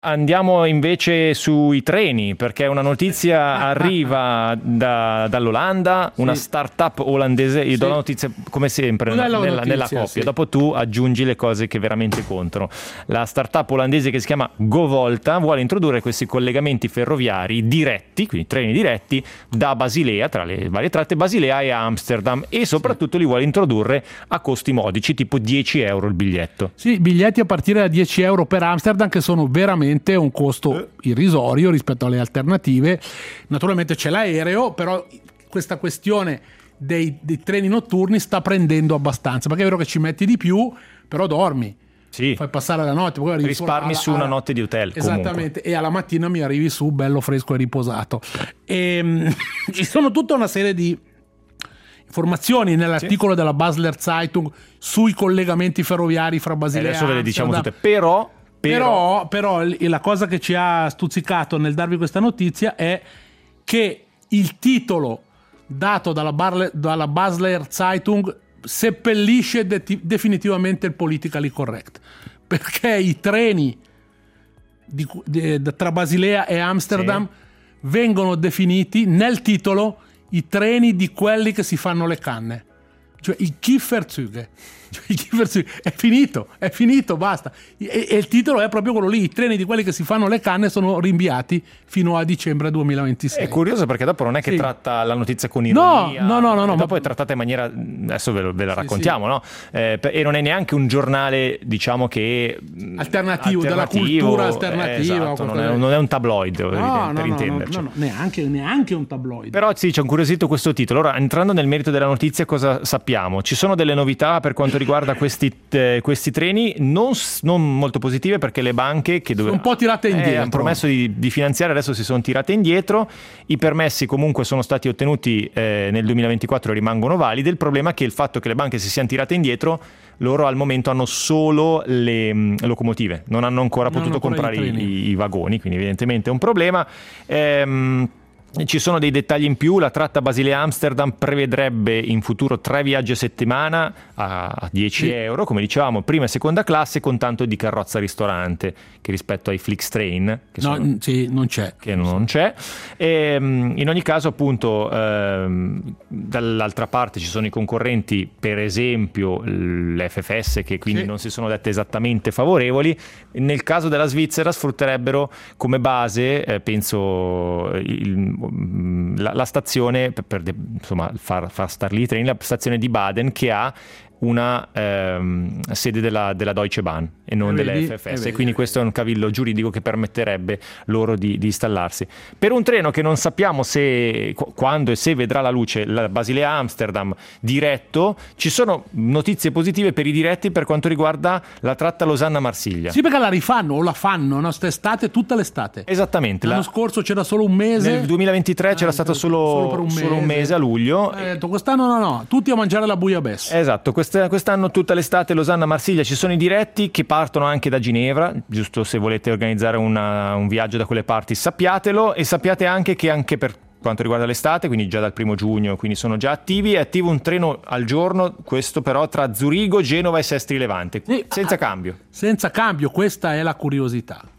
Andiamo invece sui treni, perché una notizia arriva dall'Olanda, una startup olandese. Io do la notizia come sempre nella coppia, sì. Dopo tu aggiungi le cose che veramente contano. La startup olandese che si chiama GoVolta vuole introdurre questi collegamenti ferroviari diretti, quindi treni diretti, da Basilea, tra le varie tratte, Basilea e Amsterdam, e soprattutto li vuole introdurre a costi modici, tipo 10 euro il biglietto. Sì, biglietti a partire da 10 euro per Amsterdam, che sono veramente un costo irrisorio rispetto alle alternative. Naturalmente c'è l'aereo, però questa questione dei treni notturni sta prendendo abbastanza, perché è vero che ci metti di più, però dormi. Sì. Fai passare la notte, poi risparmi su una notte di hotel. Esattamente, comunque. E alla mattina mi arrivi su bello fresco e riposato. Ci sono tutta una serie di informazioni nell'articolo della Basler Zeitung sui collegamenti ferroviari fra Basilea e adesso ve le diciamo tutte, Però la cosa che ci ha stuzzicato nel darvi questa notizia è che il titolo dato dalla Basler Zeitung seppellisce definitivamente il politically correct, perché i treni tra Basilea e Amsterdam vengono definiti nel titolo i treni di quelli che si fanno le canne, cioè i Kieferzüge. È finito, basta. E il titolo è proprio quello lì: i treni di quelli che si fanno le canne sono rinviati fino a dicembre 2026. È curioso perché dopo non è che tratta la notizia con ironia, no, dopo è trattata in maniera, adesso ve la raccontiamo, no? E non è neanche un giornale, diciamo, che alternativo della cultura alternativa, esatto, non è un tabloid, per intenderci. No, neanche un tabloid. Però sì, ci ha incuriosito questo titolo. Ora, entrando nel merito della notizia, cosa sappiamo? Ci sono delle novità per quanto riguarda questi treni, non molto positive, perché le banche che sono un po' tirate indietro, hanno promesso di finanziare, adesso si sono tirate indietro. I permessi comunque sono stati ottenuti nel 2024 e rimangono validi. Il problema è che il fatto che le banche si siano tirate indietro, loro al momento hanno solo le locomotive, non hanno ancora potuto comprare i vagoni, quindi evidentemente è un problema. Ci sono dei dettagli in più. La tratta Basilea-Amsterdam prevedrebbe in futuro 3 viaggi a settimana a 10 euro, come dicevamo, prima e seconda classe, con tanto di carrozza ristorante, che rispetto ai Flixtrain non c'è. Che non c'è. E, in ogni caso, appunto, dall'altra parte ci sono i concorrenti, per esempio l'FFS, che quindi non si sono dette esattamente favorevoli. Nel caso della Svizzera sfrutterebbero come base, penso, la stazione per insomma far star lì i treni, la stazione di Baden, che ha una sede della Deutsche Bahn e non della FFS, e quindi questo è un cavillo giuridico che permetterebbe loro di installarsi. Per un treno che non sappiamo quando e se vedrà la luce, la Basilea-Amsterdam diretto, ci sono notizie positive per i diretti per quanto riguarda la tratta Losanna-Marsiglia. Sì, perché la rifanno o la fanno quest'estate, tutta l'estate. Esattamente. L'anno scorso c'era solo un mese. Nel 2023 c'era stato solo un mese a luglio. Quest'anno no, tutti a mangiare la bouillabaisse. Esatto, quest'anno tutta l'estate Losanna-Marsiglia ci sono i diretti che partono anche da Ginevra, giusto se volete organizzare un viaggio da quelle parti sappiatelo, e sappiate anche che anche per quanto riguarda l'estate, quindi già dal 1 giugno, quindi sono già attivi, è attivo un treno al giorno, questo però tra Zurigo, Genova e Sestri Levante, senza cambio. Senza cambio, questa è la curiosità.